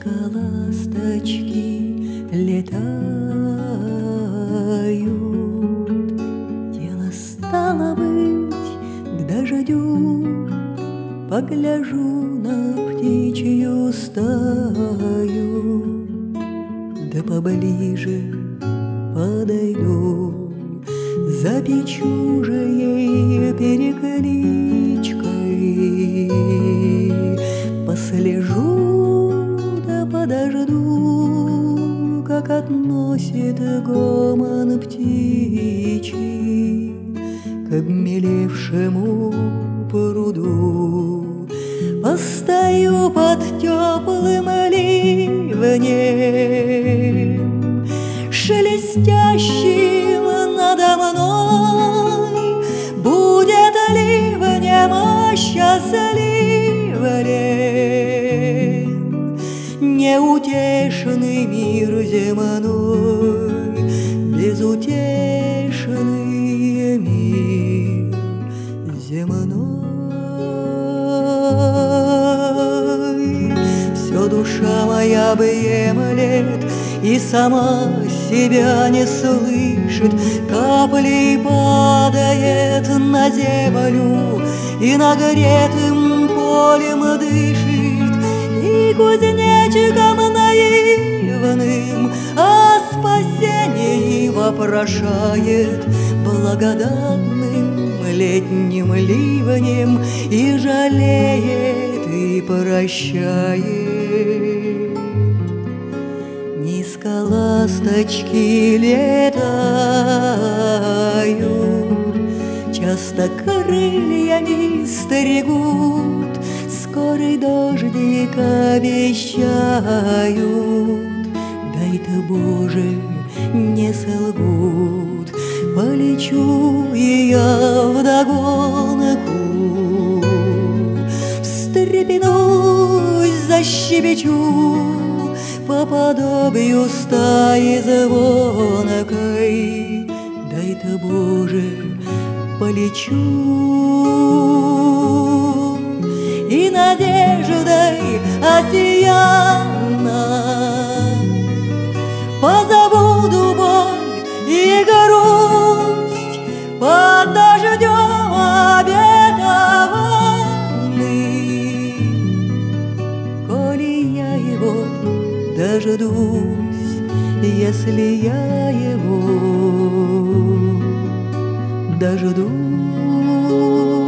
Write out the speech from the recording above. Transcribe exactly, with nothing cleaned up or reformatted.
Низко ласточки летают, дело стало быть к дождю. Погляжу на птичью стаю, да поближе подойду, запечу же ей перекличкой. Послежу да подожду, как относит гомон птичий к обмелевшему пруду. Постою под теплым ливнем, шелестящим надо мной. Будет ливнем осчастливлен неутешный мир земной, безутешный мир земной. Все душа моя объемлет и сама себя не слышит, каплей падает на землю и нагретым полем дышит, и кузнечиком наивным о спасении вопрошает благодатным летним ливнем и жалеет и прощает. Низко ласточки летают, часто крыльями стригут, скорый дождик обещают. Дай-то, Боже, не солгут, полечу и я вдогонку. Встрепенусь, защебечу по подобию стаи звонкой. Дай-то, Боже, полечу и надеждой осиянна позабуду боль и грусть под дождем обетованный. Коли я его дождусь, если я его дождусь.